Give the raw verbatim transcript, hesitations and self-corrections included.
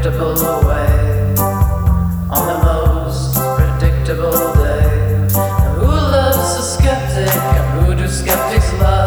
predictable way, on the most predictable day. And who loves a skeptic, and who do skeptics love?